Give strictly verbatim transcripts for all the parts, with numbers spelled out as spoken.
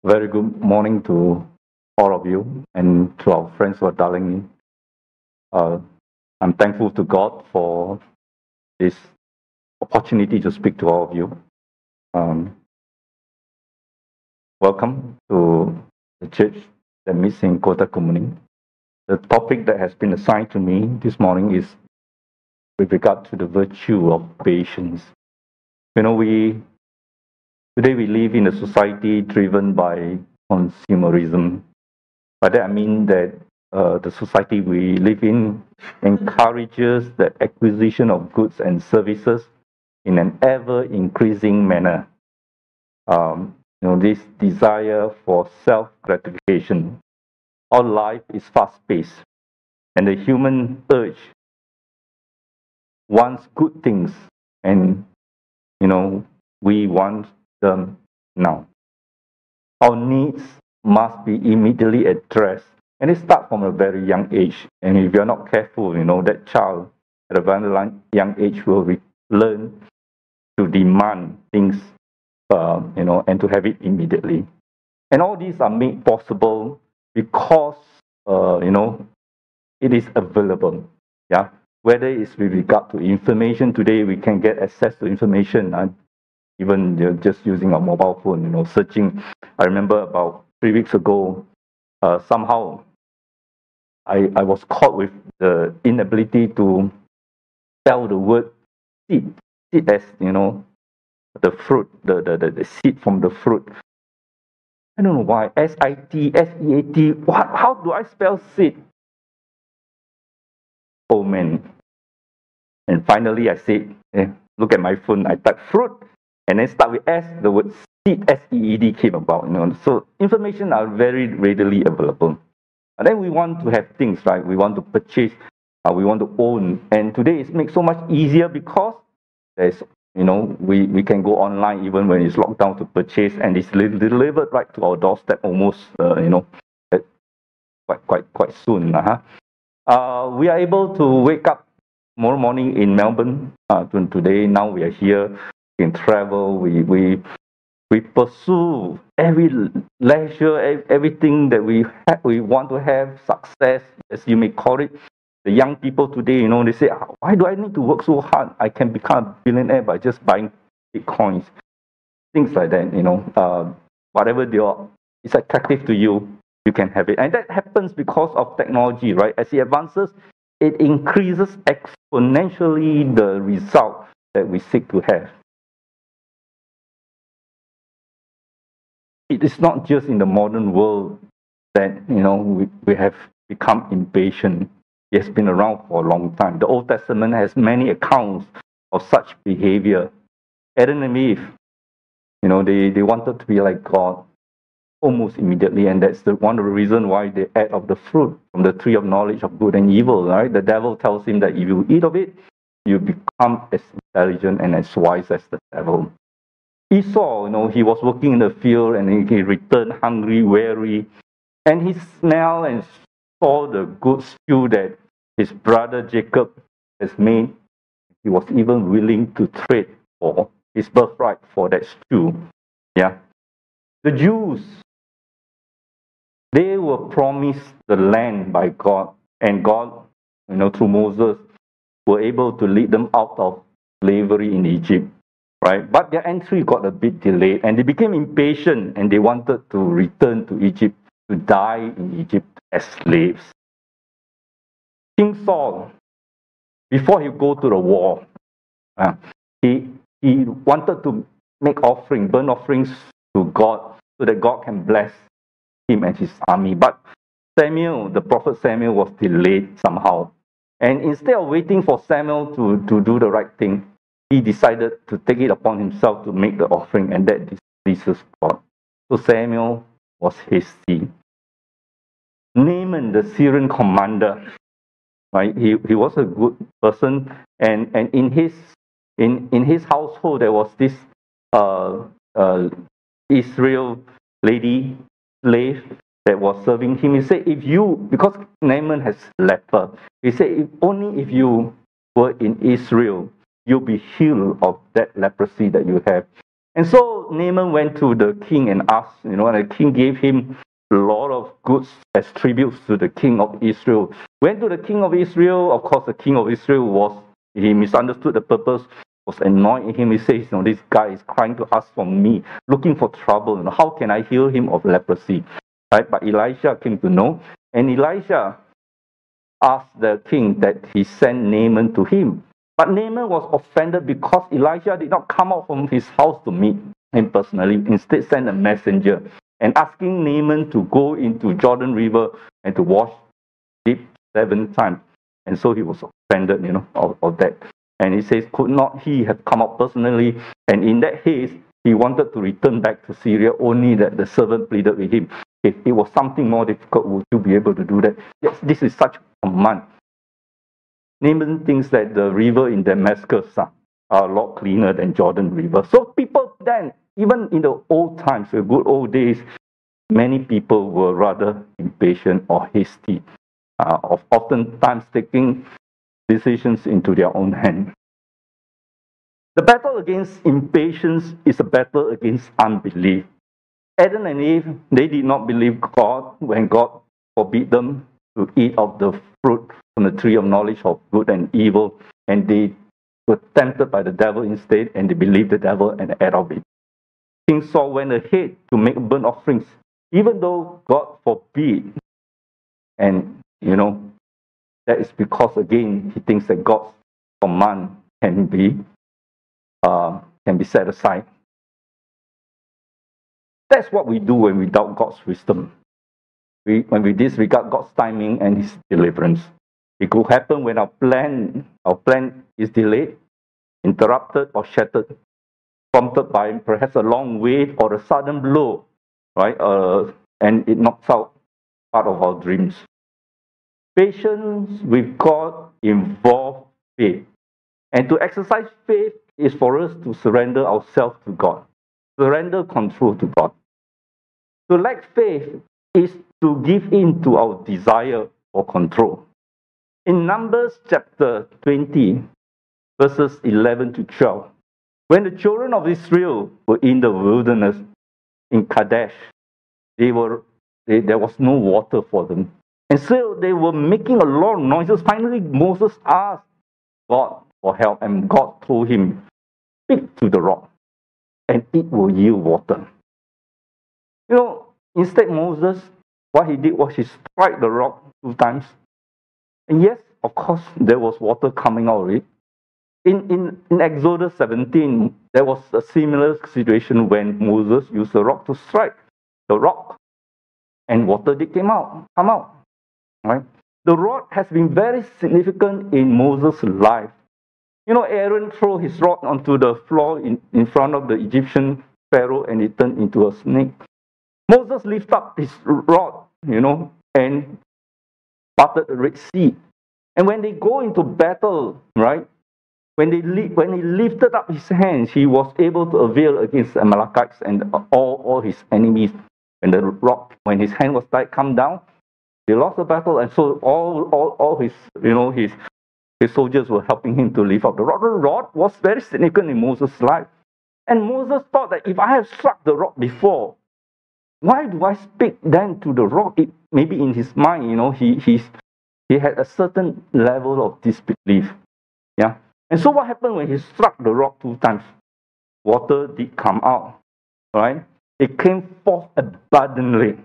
Very good morning to all of you and to our friends who are dialing in. Uh, I'm thankful to God for this opportunity to speak to all of you. Um, welcome to the church that meets in Kota Kumuning. The topic that has been assigned to me this morning is with regard to the virtue of patience. You know, we today we live in a society driven by consumerism. By that I mean that uh, the society we live in encourages the acquisition of goods and services in an ever increasing manner. Um, you know, this desire for self gratification. Our life is fast paced, and the human urge wants good things, and you know, we want them now. Our needs must be immediately addressed, and it starts from a very young age. And if you're not careful, you know, that child at a very young age will re- learn to demand things, uh, you know, and to have it immediately. And all these are made possible because, uh, you know, it is available. Yeah, whether it's with regard to information today, we can get access to information. Uh, even you know, just using a mobile phone, you know, searching. I remember about three weeks ago, uh, somehow I, I was caught with the inability to spell the word seed, seed as, you know, the fruit, the, the, the, the seed from the fruit. I don't know why. S I T, S E A T, what, how do I spell seed? Oh man. And finally I said, eh, look at my phone, I type fruit, and then start with S, the word seed, S E E D came about. You know, so information are very readily available. And then we want to have things, right? We want to purchase, uh, we want to own. And today it makes so much easier because there's, you know, we, we can go online even when it's locked down to purchase, and it's delivered right to our doorstep almost, uh, you know, quite quite quite soon. Uh-huh. Uh, we are able to wake up tomorrow morning in Melbourne. Uh, today, now we are here. We can travel. We we we pursue every leisure, everything that we have, we want to have success, as you may call it. The young people today, you know, they say, why do I need to work so hard? I can become a billionaire by just buying bitcoins, things like that. You know, uh, whatever they are, is attractive to you, you can have it, and that happens because of technology, right? As it advances, it increases exponentially the result that we seek to have. It is not just in the modern world that, you know, we, we have become impatient. It has been around for a long time. The Old Testament has many accounts of such behavior. Adam and Eve, you know, they, they wanted to be like God almost immediately, and that's the, one of the reasons why they ate of the fruit from the tree of knowledge of good and evil, right? The devil tells him that if you eat of it, you become as intelligent and as wise as the devil. Esau, you know, he was working in the field and he returned hungry, weary, and he smelled and saw the good stew that his brother Jacob has made. He was even willing to trade for his birthright for that stew. Yeah. The Jews, they were promised the land by God, and God, you know, through Moses, were able to lead them out of slavery in Egypt. Right? But their entry got a bit delayed, and they became impatient, and they wanted to return to Egypt, to die in Egypt as slaves. King Saul, before he go to the war, uh, he he wanted to make offering, burn offerings to God, so that God can bless him and his army. But Samuel, the prophet Samuel, was delayed somehow, and instead of waiting for Samuel to to do the right thing, he decided to take it upon himself to make the offering, and that displeases God. So Samuel was hasty. Naaman, the Syrian commander, right? He he was a good person, and and in his in in his household there was this uh uh Israel lady slave that was serving him. He said, if you, because Naaman has leper, he said, if only if you were in Israel, you'll be healed of that leprosy that you have. And so Naaman went to the king and asked, you know, and the king gave him a lot of goods as tributes to the king of Israel. Went to the king of Israel. Of course, the king of Israel was, he misunderstood the purpose, was annoyed at him. He says, you know, this guy is crying to us for me, looking for trouble. You know, how can I heal him of leprosy? Right? But Elisha came to know, and Elisha asked the king that he send Naaman to him. But Naaman was offended because Elisha did not come out from his house to meet him personally. Instead, sent a messenger and asking Naaman to go into Jordan River and to wash deep seven times. And so he was offended, you know, of, of that. And he says, could not he have come out personally? And in that haste, he wanted to return back to Syria, only that the servant pleaded with him. If it was something more difficult, would you be able to do that? Yes, this is such a command. Naaman thinks that the river in Damascus are, are a lot cleaner than Jordan River. So people then, even in the old times, the good old days, many people were rather impatient or hasty, uh, of oftentimes taking decisions into their own hand. The battle against impatience is a battle against unbelief. Adam and Eve, they did not believe God when God forbid them to eat of the fruit from the tree of knowledge of good and evil, and they were tempted by the devil instead, and they believed the devil and ate of it. King Saul went ahead to make burnt offerings, even though God forbid. And, you know, that is because, again, he thinks that God's command can be, uh, can be set aside. That's what we do when we doubt God's wisdom. We, when we disregard God's timing and His deliverance. It could happen when our plan, our plan is delayed, interrupted, or shattered, prompted by perhaps a long wait or a sudden blow, right? Uh, and it knocks out part of our dreams. Patience with God involves faith. And to exercise faith is for us to surrender ourselves to God, surrender control to God. To lack faith is to give in to our desire for control. In Numbers chapter twenty, verses eleven to twelve, when the children of Israel were in the wilderness in Kadesh, they were they, there was no water for them. And so they were making a lot of noises. Finally, Moses asked God for help, and God told him, speak to the rock, and it will yield water. You know, instead Moses, what he did was he struck the rock two times. And yes, of course, there was water coming out of it. In, in, in Exodus seventeen, there was a similar situation when Moses used the rock to strike the rock, and water did come out, come out. Right? The rod has been very significant in Moses' life. You know, Aaron threw his rod onto the floor in, in front of the Egyptian Pharaoh, and it turned into a snake. Moses lifted up his rod, you know, and parted the Red Sea. And when they go into battle, right, when they when he lifted up his hands, he was able to avail against the Amalekites and all, all his enemies. When the rock, when his hand was tied, come down, they lost the battle, and so all all, all his you know his his soldiers were helping him to lift up the rod. The rod was very significant in Moses' life. And Moses thought that if I have struck the rock before, why do I speak then to the rock? It, maybe in his mind, you know, he he's, he had a certain level of disbelief. Yeah. And so what happened when he struck the rock two times? Water did come out. Right? It came forth abundantly.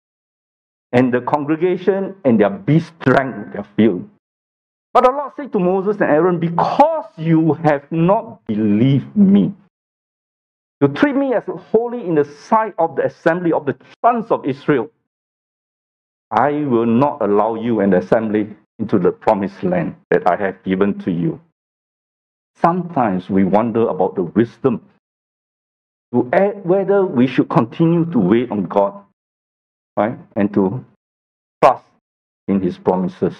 And the congregation and their beasts drank their fill. But the Lord said to Moses and Aaron, because you have not believed me, to treat me as holy in the sight of the assembly of the sons of Israel, I will not allow you and the assembly into the promised land that I have given to you. Sometimes we wonder about the wisdom to add whether we should continue to wait on God, right, and to trust in His promises.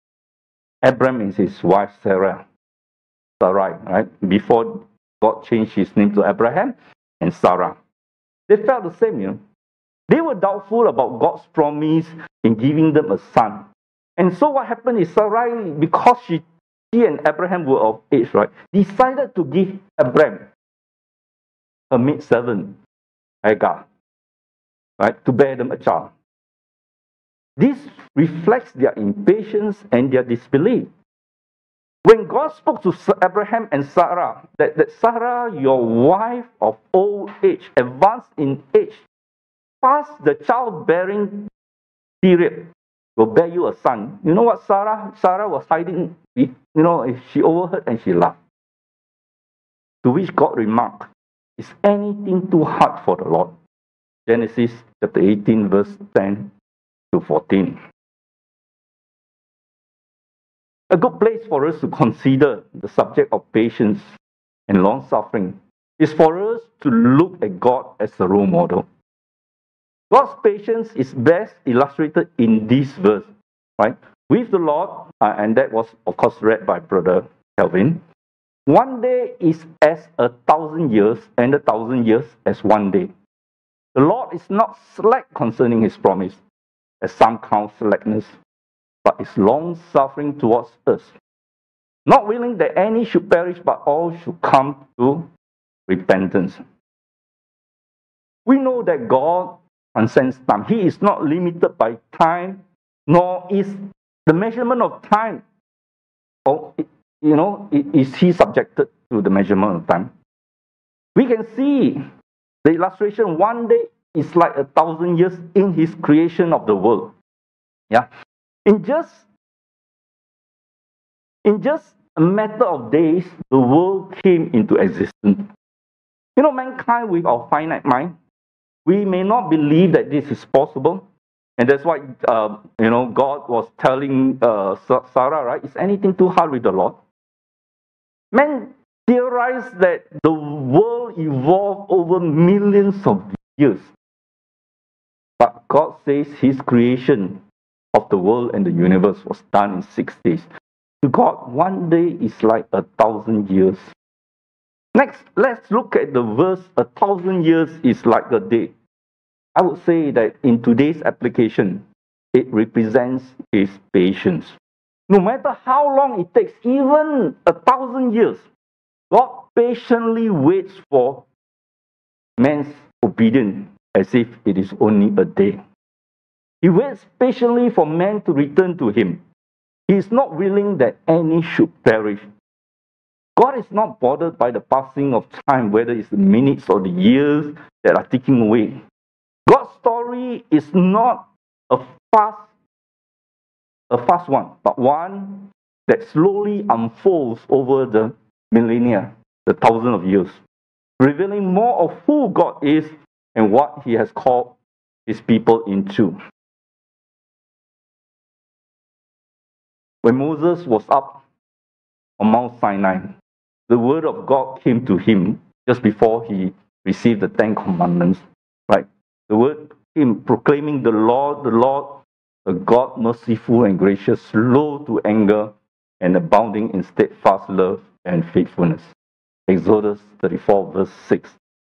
Abram and his wife Sarah, Sarai, right, before God changed his name to Abraham and Sarah, they felt the same, you know. They were doubtful about God's promise in giving them a son. And so what happened is Sarai, because she, she and Abraham were of age, right, decided to give Abraham her maidservant, Hagar, right, to bear them a child. This reflects their impatience and their disbelief. When God spoke to Abraham and Sarah, that, that Sarah, your wife of old age, advanced in age, past the childbearing period, will bear you a son. You know what Sarah? Sarah was hiding, you know, she overheard and she laughed. To which God remarked, is anything too hard for the Lord? Genesis chapter eighteen, verse ten to fourteen. A good place for us to consider the subject of patience and long-suffering is for us to look at God as a role model. God's patience is best illustrated in this verse, right? With the Lord, uh, and that was, of course, read by Brother Calvin. One day is as a thousand years, and a thousand years as one day. The Lord is not slack concerning his promise, as some count slackness, but is long-suffering towards us, not willing that any should perish, but all should come to repentance. We know that God transcends time. He is not limited by time, nor is the measurement of time, or, you know, is he subjected to the measurement of time. We can see the illustration, one day is like a thousand years in his creation of the world. Yeah. In just, in just a matter of days, the world came into existence. You know, mankind with our finite mind, we may not believe that this is possible. And that's why, uh, you know, God was telling uh, Sarah, right, is anything too hard with the Lord? Men theorize that the world evolved over millions of years. But God says his creation of the world and the universe was done in six days. To God, one day is like a thousand years. Next, let's look at the verse, a thousand years is like a day. I would say that in today's application, it represents his patience. No matter how long it takes, even a thousand years, God patiently waits for man's obedience as if it is only a day. He waits patiently for man to return to him. He is not willing that any should perish. God is not bothered by the passing of time, whether it's the minutes or the years that are ticking away. God's story is not a fast, a fast one, but one that slowly unfolds over the millennia, the thousand of years, revealing more of who God is and what he has called his people into. When Moses was up on Mount Sinai, the word of God came to him just before he received the Ten Commandments, right? The word came proclaiming the Lord, the Lord, a God merciful and gracious, slow to anger, and abounding in steadfast love and faithfulness. Exodus thirty-four, verse six.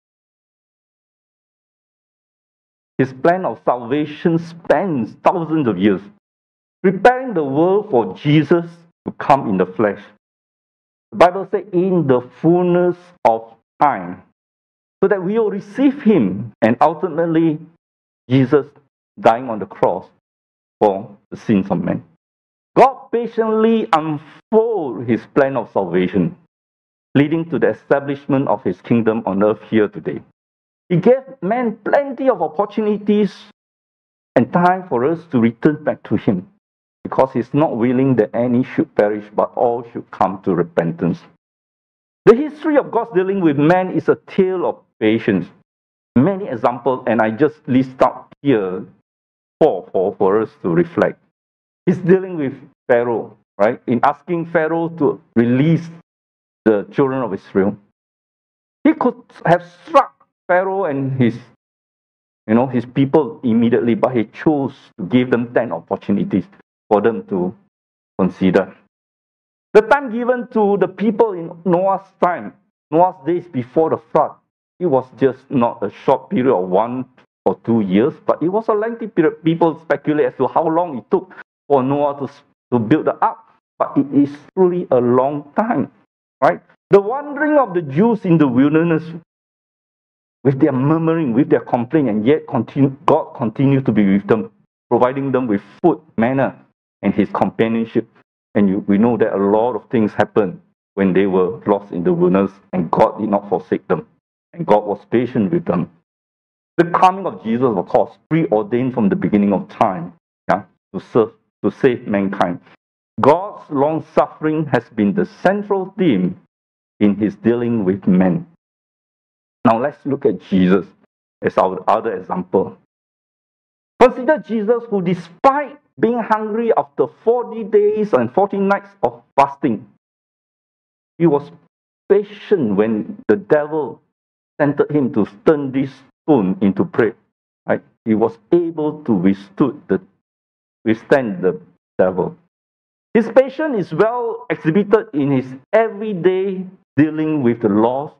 His plan of salvation spans thousands of years, preparing the world for Jesus to come in the flesh. The Bible says, in the fullness of time, so that we will receive him, and ultimately Jesus dying on the cross for the sins of men. God patiently unfolds his plan of salvation, leading to the establishment of his kingdom on earth here today. He gave man plenty of opportunities and time for us to return back to him, because he's not willing that any should perish, but all should come to repentance. The history of God's dealing with man is a tale of patience. Many examples, and I just list out here four for, for us to reflect. He's dealing with Pharaoh, right? In asking Pharaoh to release the children of Israel. He could have struck Pharaoh and his, you know, his people immediately, but he chose to give them ten opportunities for them to consider. The time given to the people in Noah's time, Noah's days before the flood, it was just not a short period of one or two years, but it was a lengthy period. People speculate as to how long it took for Noah to, to build the ark, but it is truly a long time, right? The wandering of the Jews in the wilderness with their murmuring, with their complaint, and yet continue, God continued to be with them, providing them with food, manna, and His companionship. And you, we know that a lot of things happened when they were lost in the wilderness, and God did not forsake them, and God was patient with them. The coming of Jesus, of course, preordained from the beginning of time, yeah, to serve, to save mankind. God's long suffering has been the central theme in His dealing with men. Now let's look at Jesus as our other example. Consider Jesus, who despite being hungry after forty days and forty nights of fasting, He was patient when the devil tempted Him to turn this stone into bread. Right? He was able to withstood the, withstand the devil. His patience is well exhibited in His everyday dealing with the lost,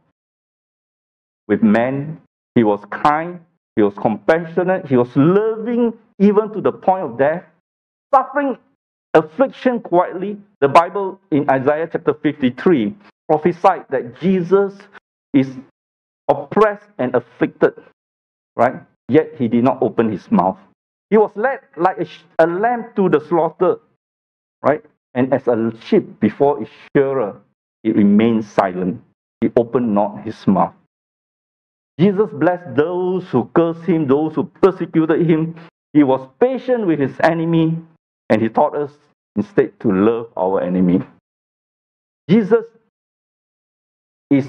with men. He was kind, He was compassionate, He was loving even to the point of death, suffering affliction quietly. The Bible in Isaiah chapter fifty-three prophesied that Jesus is oppressed and afflicted, right? Yet He did not open His mouth. He was led like a, a lamb to the slaughter, right? And as a sheep before its shearer, He remained silent. He opened not His mouth. Jesus blessed those who cursed Him, those who persecuted Him. He was patient with His enemy, and He taught us instead to love our enemy. Jesus is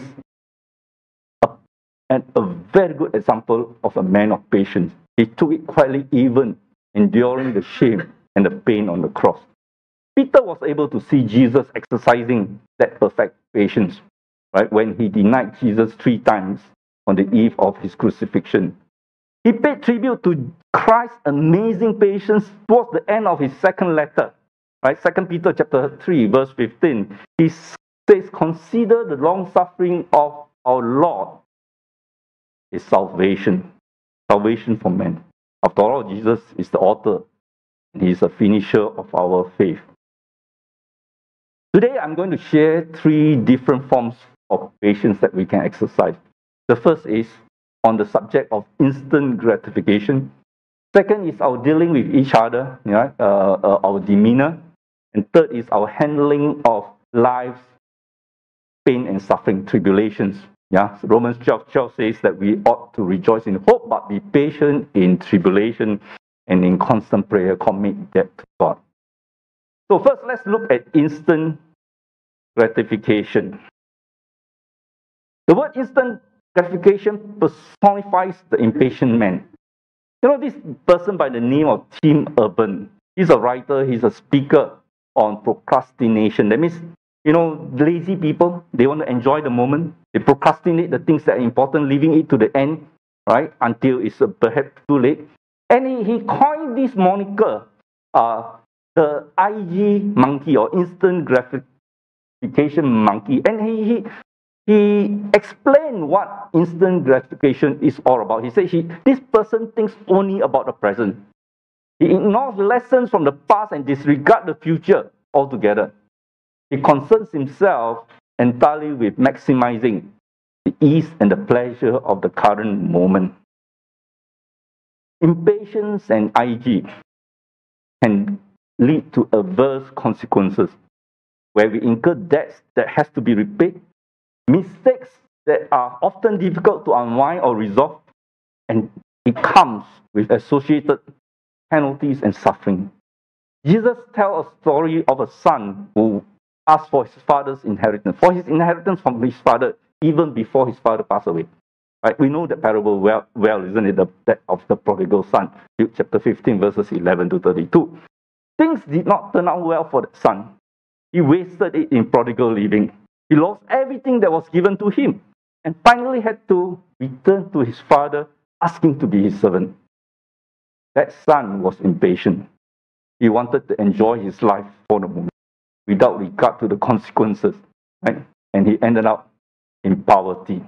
a, an, a very good example of a man of patience. He took it quietly, even enduring the shame and the pain on the cross. Peter was able to see Jesus exercising that perfect patience, right? When he denied Jesus three times on the eve of His crucifixion. He paid tribute to Christ's amazing patience towards the end of his second letter. Right? Second Peter chapter three, verse fifteen. He says, consider the long suffering of our Lord is salvation. Salvation for men. After all, Jesus is the author and He is a finisher of our faith. Today, I'm going to share three different forms of patience that we can exercise. The first is on the subject of instant gratification. Second is our dealing with each other, you know, uh, uh, our demeanor. And third is our handling of life's pain and suffering, tribulations. Yeah, so Romans twelve twelve says that we ought to rejoice in hope, but be patient in tribulation, and in constant prayer commit that to God. So first, let's look at instant gratification. The word instant gratification personifies the impatient man. You know, this person by the name of Tim Urban, he's a writer, he's a speaker on procrastination. That means, you know, lazy people, they want to enjoy the moment. They procrastinate the things that are important, leaving it to the end, right, until it's uh, perhaps too late. And he, he coined this moniker, uh, the I G monkey, or instant gratification monkey. And he, he He explained what instant gratification is all about. He said he, this person thinks only about the present. He ignores lessons from the past and disregards the future altogether. He concerns himself entirely with maximizing the ease and the pleasure of the current moment. Impatience and I G can lead to adverse consequences, where we incur debts that has to be repaid, mistakes that are often difficult to unwind or resolve, and it comes with associated penalties and suffering. Jesus tells a story of a son who asked for his father's inheritance, for his inheritance from his father, even before his father passed away. Right? We know that parable well, well, isn't it? The, that of the prodigal son, Luke chapter fifteen, verses eleven to thirty-two. Things did not turn out well for the son. He wasted it in prodigal living. He lost everything that was given to him, and finally had to return to his father, asking to be his servant. That son was impatient. He wanted to enjoy his life for the moment, without regard to the consequences, right? And he ended up in poverty.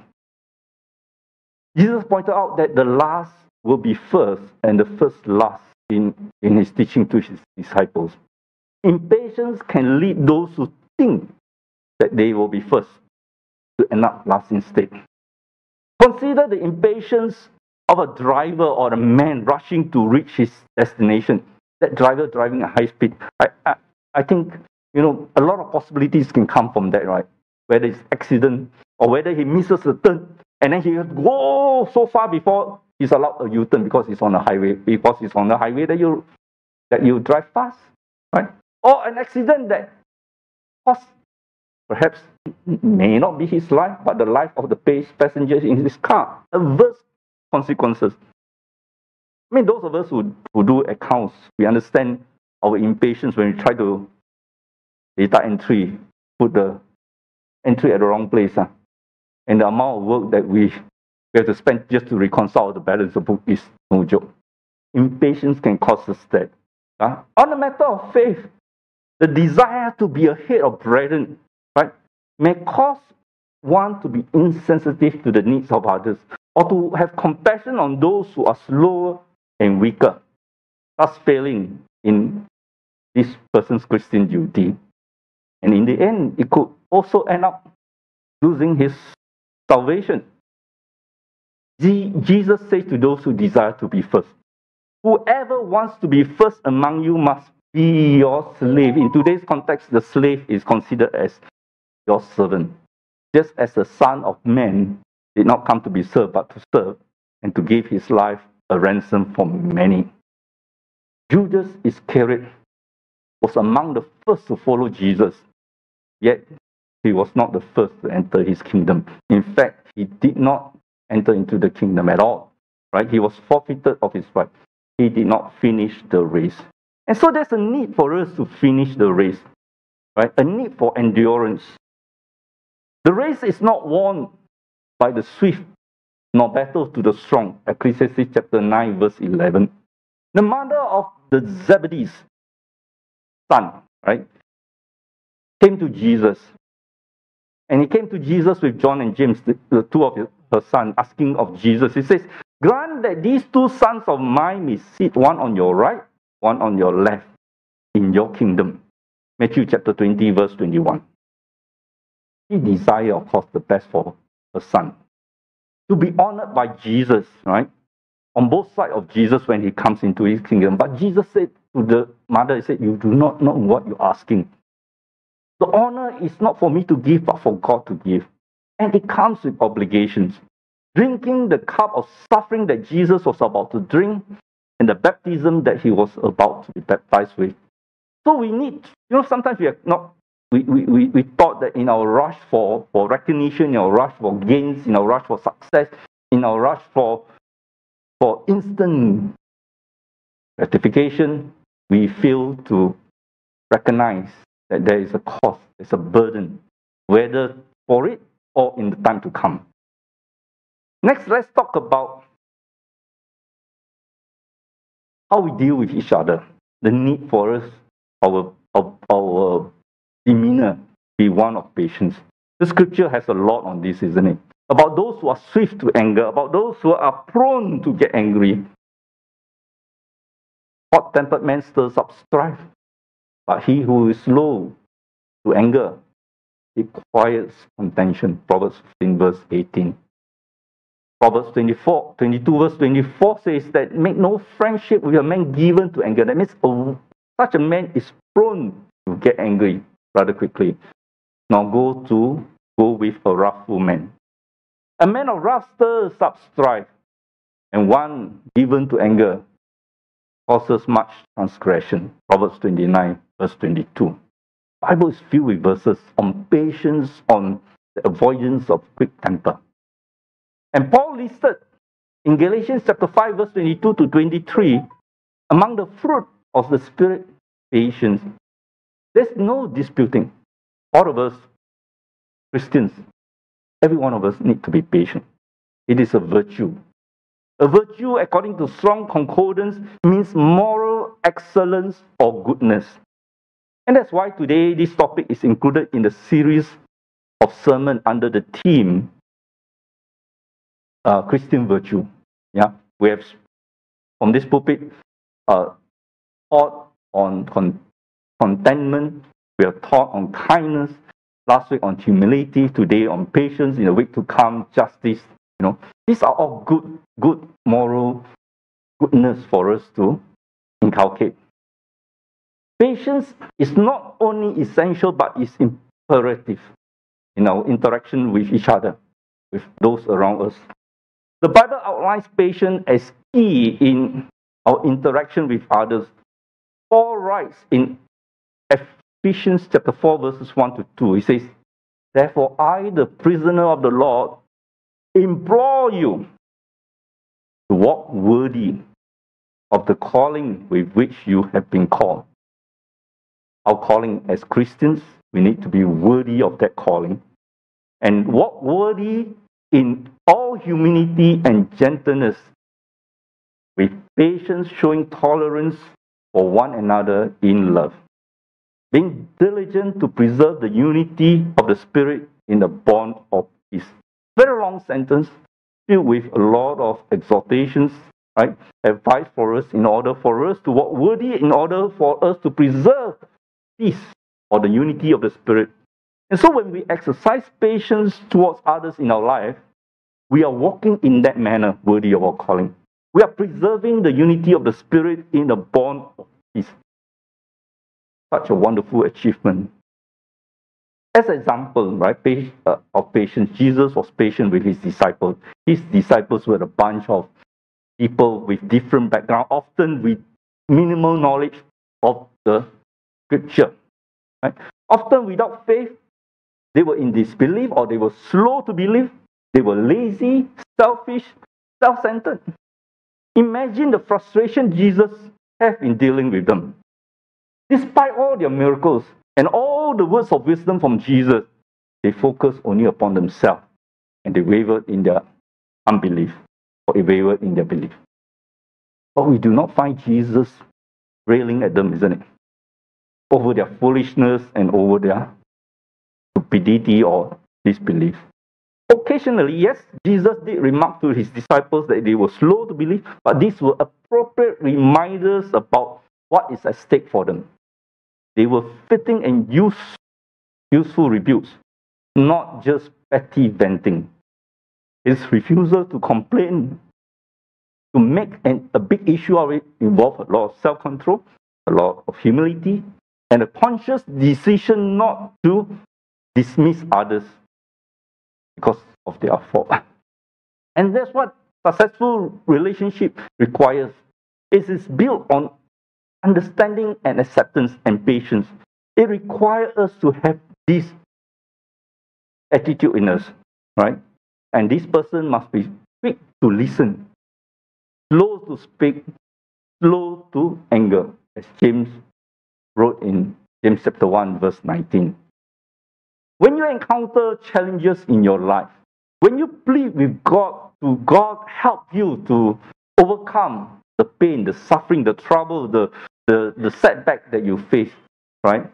Jesus pointed out that the last will be first, and the first last in, in his teaching to his disciples. Impatience can lead those who think that they will be first to end up last instead. Consider the impatience of a driver or a man rushing to reach his destination. That driver driving at high speed. I, I, I think, you know, a lot of possibilities can come from that, right? Whether it's accident or whether he misses a turn and then he go so far before he's allowed a U-turn because he's on a highway, because he's on the highway that you that you drive fast, right? Or an accident that costs, perhaps may not be his life, but the life of the passengers in his car. Adverse consequences. I mean, those of us who, who do accounts, we understand our impatience when we try to data entry, put the entry at the wrong place. Huh? And the amount of work that we, we have to spend just to reconcile the balance of the book is no joke. Impatience can cause us that. Huh? On the matter of faith, the desire to be ahead of brethren, right, may cause one to be insensitive to the needs of others, or to have compassion on those who are slower and weaker, thus failing in this person's Christian duty. And in the end, it could also end up losing his salvation. Jesus says to those who desire to be first, whoever wants to be first among you must be your slave. In today's context, the slave is considered as your servant. Just as the Son of Man did not come to be served, but to serve and to give his life a ransom for many. Judas Iscariot was among the first to follow Jesus, yet he was not the first to enter his kingdom. In fact, he did not enter into the kingdom at all. Right? He was forfeited of his right. He did not finish the race. And so there's a need for us to finish the race. Right? A need for endurance. The race is not won by the swift, nor battle to the strong. Ecclesiastes chapter nine, verse eleven. The mother of the Zebedee's son, right, came to Jesus. And he came to Jesus with John and James, the, the two of her sons, asking of Jesus. He says, grant that these two sons of mine may sit, one on your right, one on your left, in your kingdom. Matthew chapter twenty, verse twenty-one. She desired, of course, the best for her son. To be honored by Jesus, right? On both sides of Jesus when he comes into his kingdom. But Jesus said to the mother, he said, you do not know what you're asking. The honor is not for me to give, but for God to give. And it comes with obligations. Drinking the cup of suffering that Jesus was about to drink, and the baptism that he was about to be baptized with. So we need, you know, sometimes we are not, we, we, we, we thought that in our rush for, for recognition, in our rush for gains, in our rush for success, in our rush for, for instant gratification, we fail to recognize that there is a cost, there's a burden, whether for it or in the time to come. Next, let's talk about how we deal with each other. The need for us, our, our, our demeanor, be one of patience. The scripture has a lot on this, isn't it? About those who are swift to anger, about those who are prone to get angry. Hot-tempered man stirs up strife, but he who is slow to anger, he quiets contention. Proverbs fifteen, verse eighteen. Proverbs twenty-four, twenty-two, verse twenty-four says that make no friendship with a man given to anger. That means oh, such a man is prone to get angry rather quickly. Now go to go with a wrathful man. A man of wrath stirs up strife, and one given to anger causes much transgression. Proverbs twenty-nine, verse twenty-two. The Bible is filled with verses on patience, on the avoidance of quick temper. And Paul listed in Galatians chapter five, verse twenty-two to twenty-three, among the fruit of the Spirit, patience. There's no disputing. All of us, Christians, every one of us need to be patient. It is a virtue. A virtue, according to Strong Concordance, means moral excellence or goodness. And that's why today this topic is included in the series of sermon under the theme uh, Christian virtue. Yeah, we have from this pulpit uh, taught on con- contentment. We have taught on kindness. Last week on humility. Today on patience. In the week to come, justice You know, these are all good, good moral goodness for us to inculcate. Patience is not only essential, but is imperative in our interaction with each other, with those around us. The Bible outlines patience as key in our interaction with others. Paul writes in Ephesians chapter four, verses one to two, he says, "Therefore I, the prisoner of the Lord, implore you to walk worthy of the calling with which you have been called." Our calling as Christians, we need to be worthy of that calling. And walk worthy in all humility and gentleness, with patience, showing tolerance for one another in love. Being diligent to preserve the unity of the Spirit in the bond of peace. Very long sentence, filled with a lot of exhortations, right? Advice for us in order for us to walk worthy, in order for us to preserve peace or the unity of the Spirit. And so when we exercise patience towards others in our life, we are walking in that manner worthy of our calling. We are preserving the unity of the Spirit in the bond of peace. Such a wonderful achievement. As an example, right, of patience, Jesus was patient with his disciples. His disciples were a bunch of people with different backgrounds, often with minimal knowledge of the Scripture. Right? Often without faith, they were in disbelief, or they were slow to believe. They were lazy, selfish, self-centered. Imagine the frustration Jesus had in dealing with them. Despite all their miracles and all the words of wisdom from Jesus, they focused only upon themselves, and they wavered in their unbelief, or they wavered in their belief. But we do not find Jesus railing at them, isn't it? Over their foolishness and over their stupidity or disbelief. Occasionally, yes, Jesus did remark to his disciples that they were slow to believe, but these were appropriate reminders about what is at stake for them. They were fitting and use, useful rebukes, not just petty venting. His refusal to complain, to make an, a big issue of it, involved a lot of self-control, a lot of humility, and a conscious decision not to dismiss others because of their fault. And that's what successful relationship requires. It is built on understanding and acceptance and patience. It requires us to have this attitude in us, right? And this person must be quick to listen, slow to speak, slow to anger, as James wrote in James chapter one, verse nineteen. When you encounter challenges in your life, when you plead with God to God help you to overcome the pain, the suffering, the trouble, the, the, the setback that you face, right?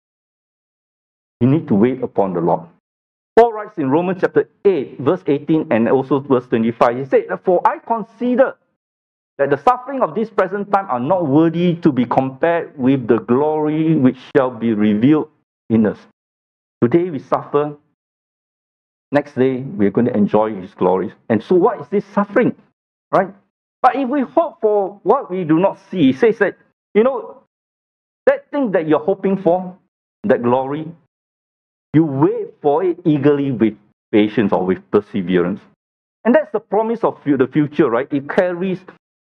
You need to wait upon the Lord. Paul writes in Romans chapter eight, verse eighteen and also verse twenty-five, he said, "For I consider that the suffering of this present time are not worthy to be compared with the glory which shall be revealed in us." Today we suffer. Next day we're going to enjoy His glories. And so what is this suffering? Right? But if we hope for what we do not see, it says that, you know, that thing that you're hoping for, that glory, you wait for it eagerly with patience or with perseverance. And that's the promise of the future, right? It carries,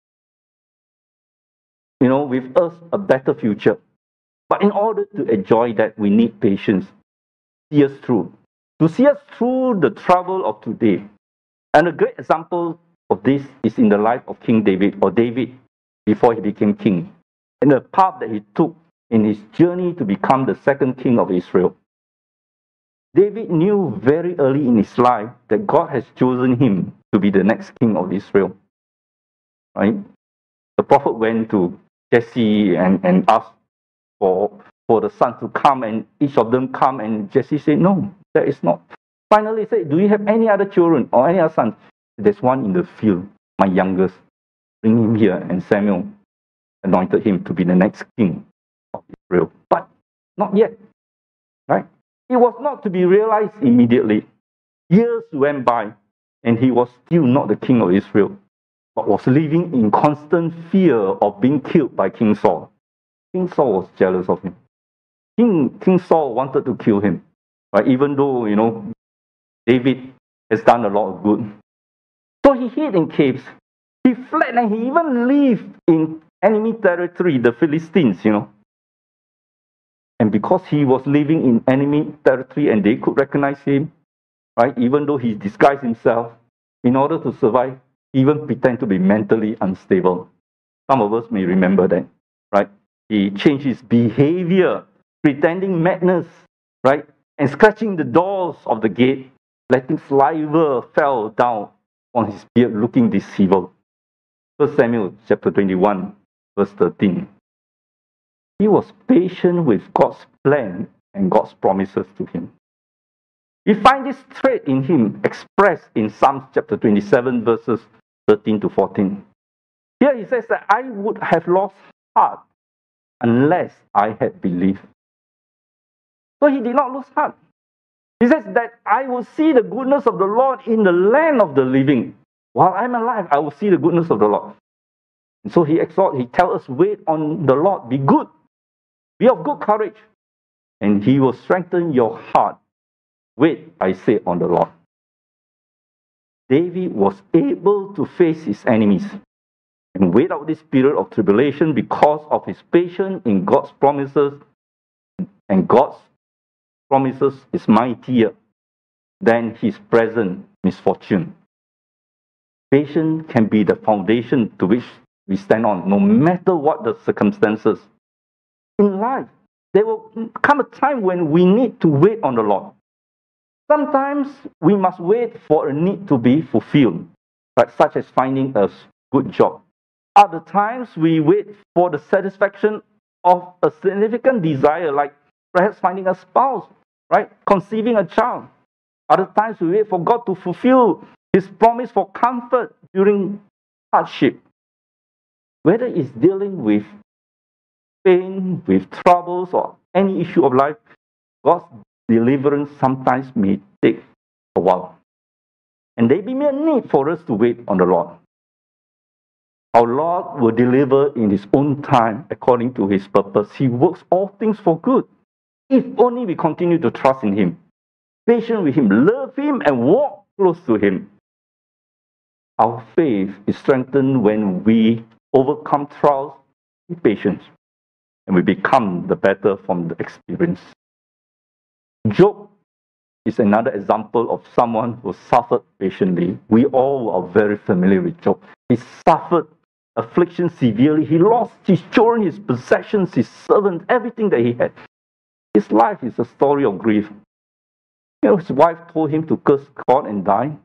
you know, with us a better future. But in order to enjoy that, we need patience. See us through. To see us through the trouble of today. And a great example of this is in the life of King David, or David before he became king, and the path that he took in his journey to become the second king of Israel. David knew very early in his life that God has chosen him to be the next king of Israel. Right? The prophet went to Jesse and, and asked for, for the sons to come, and each of them come, and Jesse said, "No, that is not." Finally he said, "Do you have any other children or any other sons?" "There's one in the field, my youngest. Bring him here." And Samuel anointed him to be the next king of Israel. But not yet. Right? It was not to be realized immediately. Years went by. and he was still not the king of Israel, but was living in constant fear of being killed by King Saul. King Saul was jealous of him. King, King Saul wanted to kill him, right? Even though, you know, David has done a lot of good. So he hid in caves. He fled and he even lived in enemy territory, the Philistines, you know. And because he was living in enemy territory and they could recognize him, right, even though he disguised himself, in order to survive, even pretend to be mentally unstable. Some of us may remember that, right? He changed his behavior, pretending madness, right? And scratching the doors of the gate, letting saliva fall down on his beard, looking deceitful. First Samuel chapter twenty-one, verse thirteen. He was patient with God's plan and God's promises to him. We find this trait in him expressed in Psalms chapter twenty-seven, verses thirteen to fourteen. Here he says that I would have lost heart unless I had believed. So he did not lose heart. He says that I will see the goodness of the Lord in the land of the living. While I'm alive, I will see the goodness of the Lord. And so he exhorts, he tells us, wait on the Lord, be good, be of good courage, and he will strengthen your heart. Wait, I say, on the Lord. David was able to face his enemies and wait out this period of tribulation because of his patience in God's promises, and God's promises is mightier than his present misfortune. Patience can be the foundation to which we stand on, no matter what the circumstances. In life, there will come a time when we need to wait on the Lord. Sometimes we must wait for a need to be fulfilled, like such as finding a good job. Other times we wait for the satisfaction of a significant desire, like perhaps finding a spouse, right? Conceiving a child. Other times we wait for God to fulfill His promise for comfort during hardship. Whether it's dealing with pain, with troubles, or any issue of life, God's deliverance sometimes may take a while. And there may be a need for us to wait on the Lord. Our Lord will deliver in His own time according to His purpose. He works all things for good. If only we continue to trust in Him, patient with Him, love Him, and walk close to Him. Our faith is strengthened when we overcome trials with patience, and we become the better from the experience. Job is another example of someone who suffered patiently. We all are very familiar with Job. He suffered affliction severely. He lost his children, his possessions, his servants, everything that he had. His life is a story of grief. You know, his wife told him to curse God and die.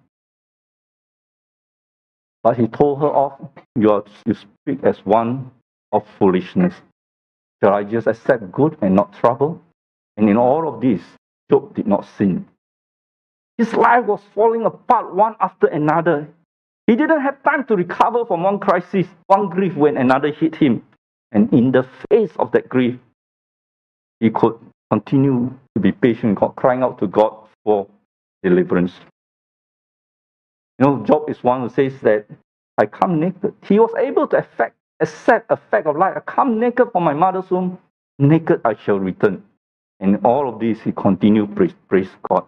But he told her off, you, are, you speak as one of foolishness. Shall I just accept good and not trouble? And in all of this, Job did not sin. His life was falling apart one after another. He didn't have time to recover from one crisis, one grief when another hit him. And in the face of that grief, he could continue to be patient, crying out to God for deliverance. You know, Job is one who says that I come naked. He was able to affect, accept a fact of life. I come naked from my mother's womb, naked I shall return. And in all of this, he continued to praise, praise God,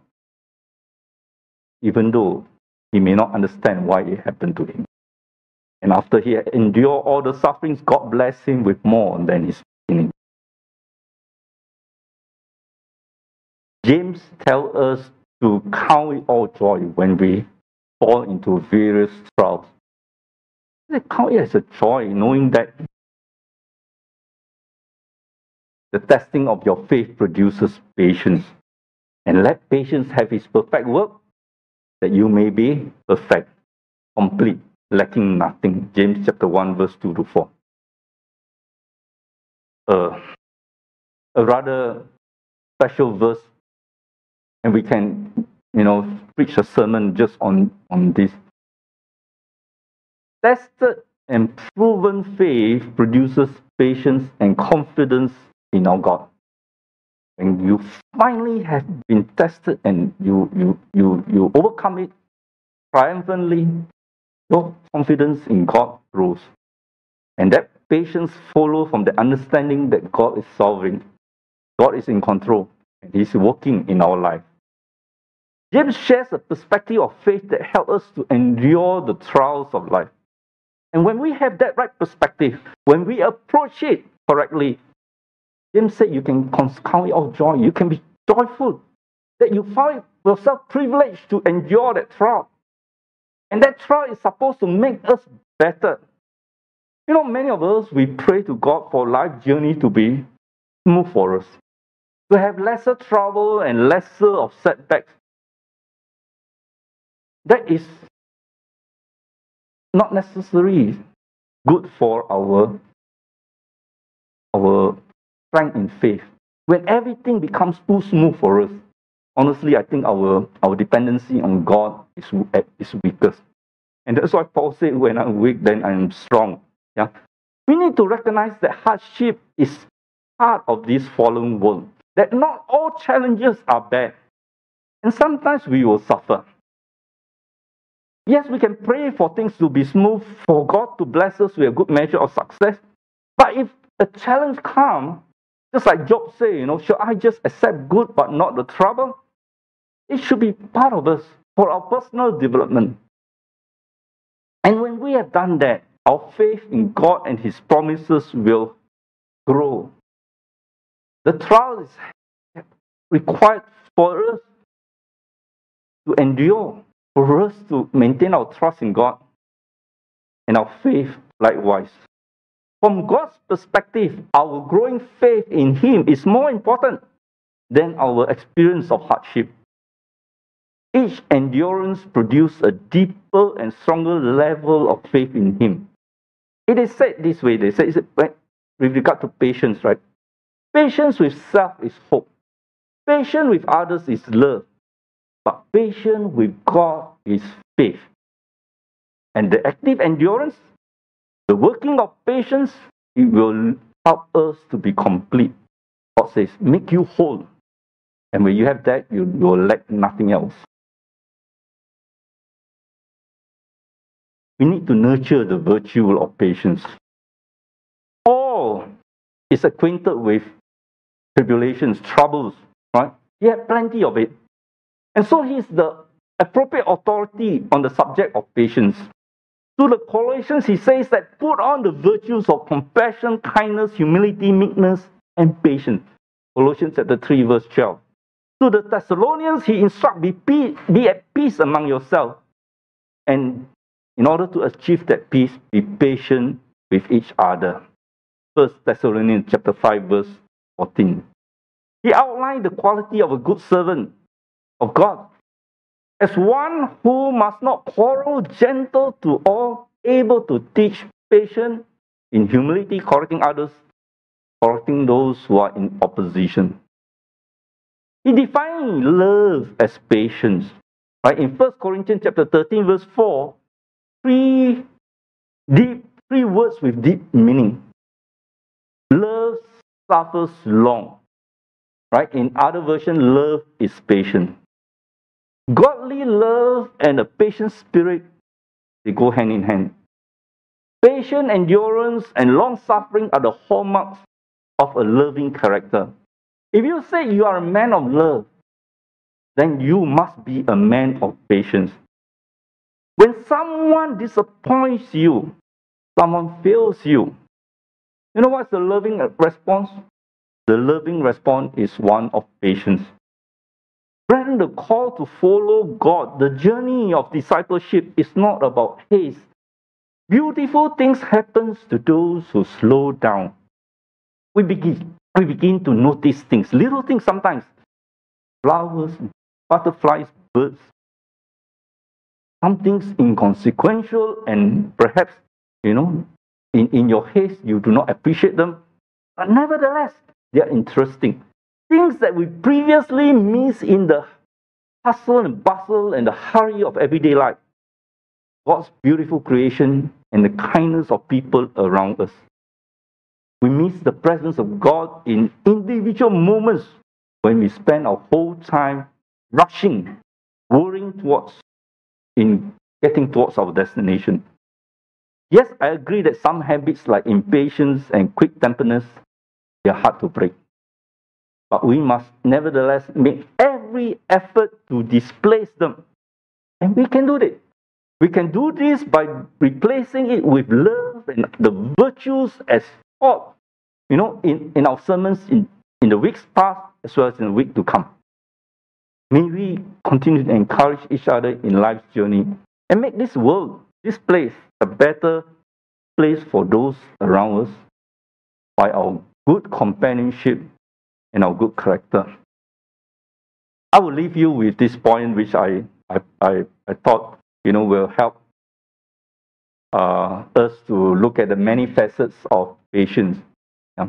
even though he may not understand why it happened to him. And after he had endured all the sufferings, God blessed him with more than his beginning. James tells us to count it all joy when we fall into various trials. Count it as a joy, knowing that the testing of your faith produces patience. And let patience have its perfect work, that you may be perfect, complete, lacking nothing. James chapter one, verse two to four. Uh, a rather special verse, and we can, you know, preach a sermon just on, on this. Tested and proven faith produces patience and confidence in our God. When you finally have been tested and you you you you overcome it, triumphantly, your confidence in God grows. And that patience follows from the understanding that God is sovereign, God is in control, and He's working in our life. James shares a perspective of faith that helps us to endure the trials of life. And when we have that right perspective, when we approach it correctly, James said you can count it all joy. You can be joyful that you find yourself privileged to endure that trial. And that trial is supposed to make us better. You know, many of us, we pray to God for life journey to be smooth for us, to have lesser trouble and lesser of setbacks. That is not necessarily good for our, our strength in faith. When everything becomes too smooth for us, honestly, I think our, our dependency on God is, is weakest. And that's why Paul said, when I'm weak, then I'm strong. Yeah? We need to recognize that hardship is part of this fallen world. That not all challenges are bad. And sometimes we will suffer. Yes, we can pray for things to be smooth, for God to bless us with a good measure of success. But if a challenge comes, just like Job said, you know, should I just accept good but not the trouble? It should be part of us for our personal development. And when we have done that, our faith in God and His promises will grow. The trial is required for us to endure, for us to maintain our trust in God and our faith likewise. From God's perspective, our growing faith in Him is more important than our experience of hardship. Each endurance produces a deeper and stronger level of faith in Him. It is said this way, they say, with regard to patience, right? Patience with self is hope. Patience with others is love. But patience with God is faith. And the active endurance, the working of patience, it will help us to be complete. God says, make you whole. And when you have that, you will lack nothing else. We need to nurture the virtue of patience. Paul is acquainted with tribulations, troubles, right? He had plenty of it. And so he's the appropriate authority on the subject of patience. To the Colossians, he says that put on the virtues of compassion, kindness, humility, meekness, and patience. Colossians chapter three, verse twelve. To the Thessalonians, he instructs, be, peace, be at peace among yourselves. And in order to achieve that peace, be patient with each other. First Thessalonians chapter five, verse fourteen. He outlined the quality of a good servant of God as one who must not quarrel, gentle to all, able to teach, patient, in humility, correcting others, correcting those who are in opposition. He defined love as patience. Right? In First Corinthians chapter thirteen, verse four, three deep, three words with deep meaning. Love suffers long. Right? In other version, love is patient. Godly love and a patient spirit, they go hand in hand. Patient endurance and long suffering are the hallmarks of a loving character. If you say you are a man of love, then you must be a man of patience. When someone disappoints you, someone fails you, you know what's the loving response? The loving response is one of patience. Brethren, the call to follow God, the journey of discipleship is not about haste. Beautiful things happen to those who slow down. We begin, we begin to notice things, little things sometimes. Flowers, butterflies, birds. Some things inconsequential and perhaps, you know, in, in your haste, you do not appreciate them. But nevertheless, they are interesting. Things that we previously missed in the hustle and bustle and the hurry of everyday life. God's beautiful creation and the kindness of people around us. We miss the presence of God in individual moments when we spend our whole time rushing, worrying towards in getting towards our destination. Yes, I agree that some habits like impatience and quick-temperedness, they are hard to break. But we must nevertheless make every effort to displace them. And we can do that. We can do this by replacing it with love and the virtues as taught, you know, in, in our sermons in, in the weeks past as well as in the week to come. May we continue to encourage each other in life's journey and make this world, this place, a better place for those around us by our good companionship and our good character. I will leave you with this point, which I I, I, I thought you know will help uh, us to look at the many facets of patience. Yeah.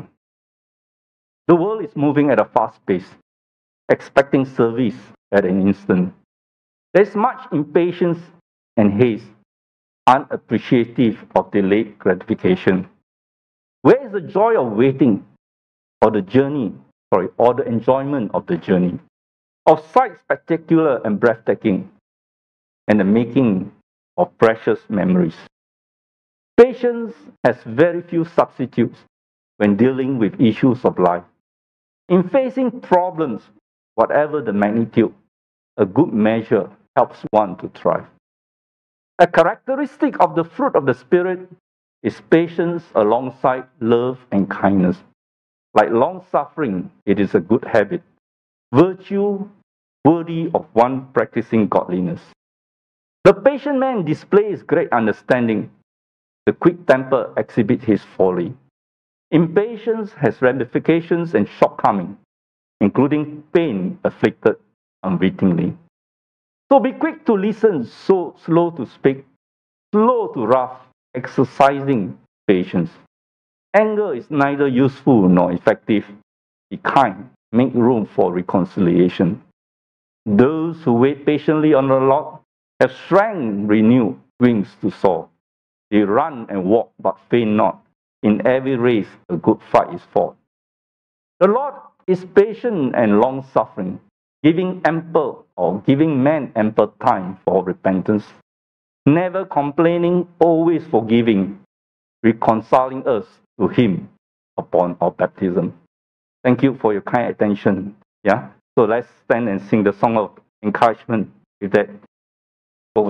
The world is moving at a fast pace, expecting service at an instant. There is much impatience and haste, unappreciative of delayed gratification. Where is the joy of waiting, or the journey, sorry, or the enjoyment of the journey, of sight spectacular and breathtaking, and the making of precious memories? Patience has very few substitutes when dealing with issues of life. In facing problems, whatever the magnitude, a good measure helps one to thrive. A characteristic of the fruit of the Spirit is patience alongside love and kindness. Like long-suffering, it is a good habit, virtue worthy of one practicing godliness. The patient man displays great understanding. The quick temper exhibits his folly. Impatience has ramifications and shortcomings, including pain afflicted unwittingly. So be quick to listen, so slow to speak, slow to wrath, exercising patience. Anger is neither useful nor effective. Be kind, make room for reconciliation. Those who wait patiently on the Lord have strength renewed wings to soar. They run and walk, but faint not. In every race, a good fight is fought. The Lord is patient and long-suffering, giving ample or giving man ample time for repentance, never complaining, always forgiving, reconciling us to Him upon our baptism. Thank you for your kind attention. Yeah. So let's stand and sing the song of encouragement with that.